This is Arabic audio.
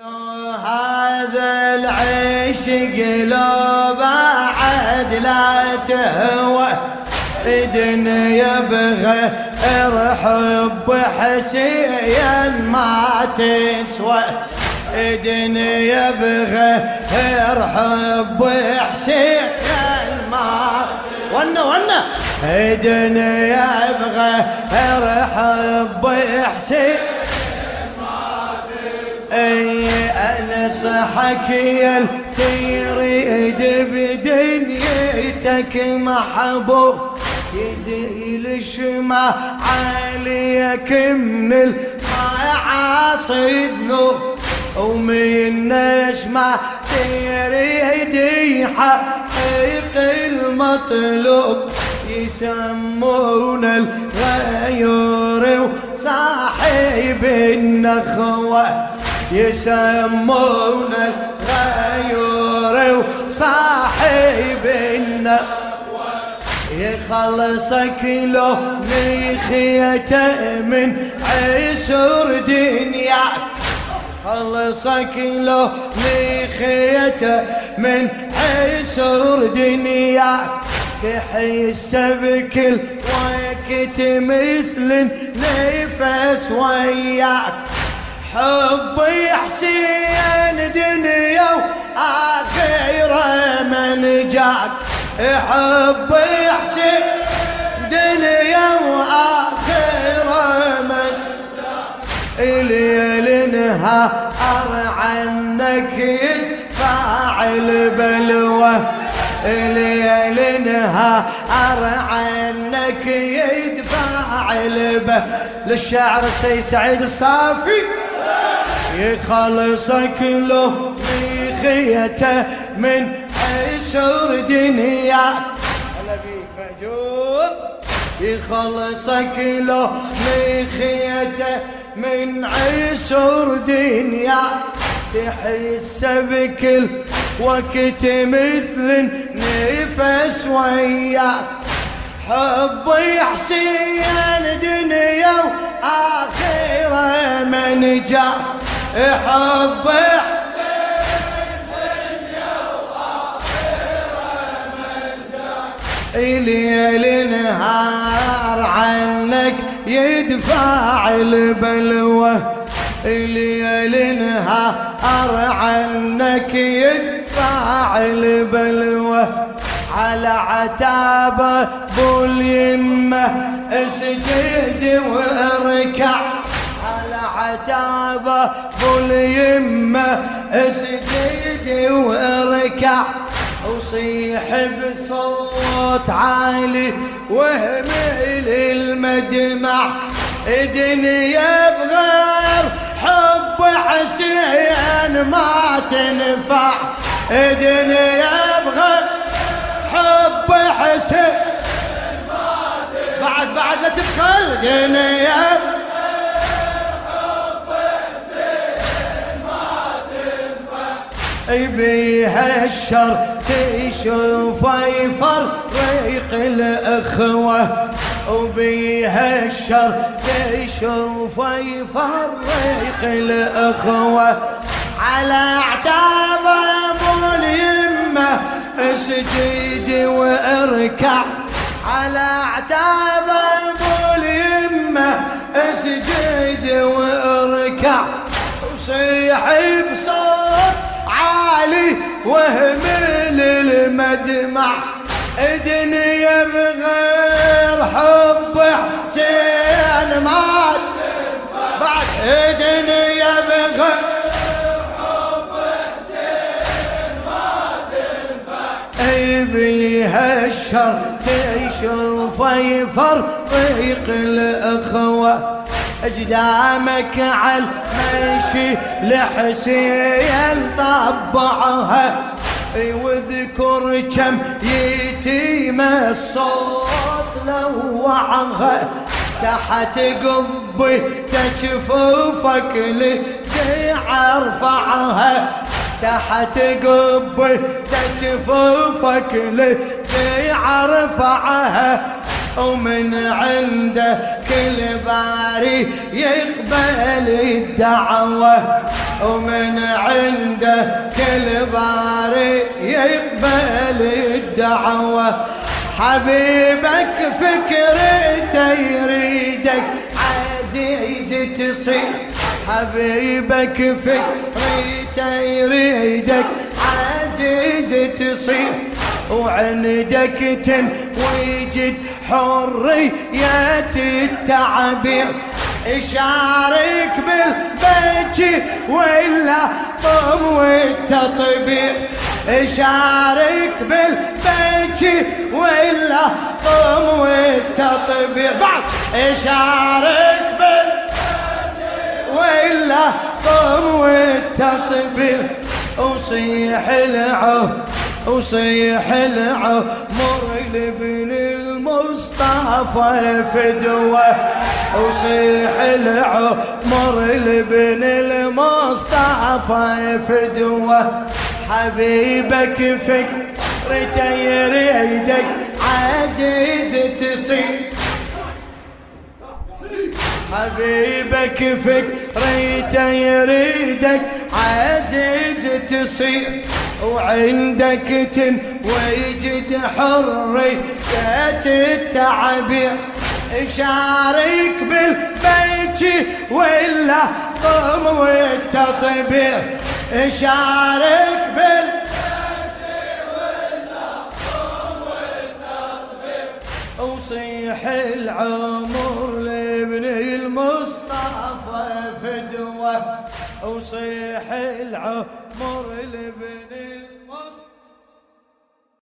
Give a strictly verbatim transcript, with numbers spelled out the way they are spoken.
هذا العشق لو بعد لا تهوى إذن يبغى حب حسين ما تسوى إذن يبغى حب حسين ما ونا ونا إذن يبغى حب حسين اي انصحك يا تريد بدنيتك محبوب يزيل شمع عليك من المعاصي ذنوب ومن نسمع تريد يحقق المطلوب يسمون الغيور وصاحب النخوة يسمون الغيور وصاحب النخوة يخلصك لو مخيته من عسر دنياك خلصك لو مخيته من عسر دنياك تحس بكل وقت مثل نفس وياك حبي حسين دنيا وآخرة من جاك حبي حسين دنيا وآخرة من جاك الليل نهار عنك يدفع البلوى الليل نهار عنك يدفع البلوى للشاعر السيد سعيد الصافي يخلصك له مخيته من عسر دنياك هلا بيك مأجور يخلصك له مخيته من عسر دنياك تحس بكل وقت مثل نفس وياك حبي حسين دنيا وآخرة من جاك حبي حسين دنيا وآخرة من جاك ليل نهار عنك يدفع البلوى ليل نهار عنك يدفع البلوى على عتابه ابو اليمه اسجد واركع على عتابه ابو اليمه اسجد واركع وصيح بصوت عالي واهمل المدمع دنيا بغير حب حسين ما تنفع دنيا بغير حب حسين بعد بعد لا تبخل دنيا حب حسين ما تنفع بيها الشر تشوف يفرق الأخوة وبيها الشر تشوف يفرق الأخوة على اعتاب ابو اليمه اسجد واركع على اعتاب ابو اليمه اسجد واركع وصيح بصوت عالي واهمل المدمع دنيا بغير حب حسين ما بعد دنيا بغير بيها الشر تشوف يفرق الأخوة اجدامك على المشي لحسين طبعها واذكر كم يتيم الصوت لوعها تحت قبي تجفوفك لدي ارفعها تحت قبي تجفوفك لدي ارفعها ومن عندك الباري يقبل الدعوة ومن عنده كل باري يقبل الدعوة. حبيبك فكرته يريدك عزيز تصير، حبيبك فكرته يريدك عزيز تصير، وعندك تنوجد حرية التعبير. يشارك بالبكي ولا طم والتطبيع، يشارك بالبكي ولا طم والتطبيع، بعد يشارك بالبكي ولا طم والتطبيع. وصيح العو وصيح العمر لابن المصطفى فدوة، وصيح العمر لابن المصطفى فدوة. حبيبك فكرته يريدك عزيز تصير، حبيبك فكرته يريدك عزيز تصير، وعندك تنوجد حرية التعبير. شارك بالبكي ولا طم والتطبيع، شارك بالبكي ولا طم والتطبيع. وصيح العمر لابن المصطفى فدوة، وصيح العمر لابن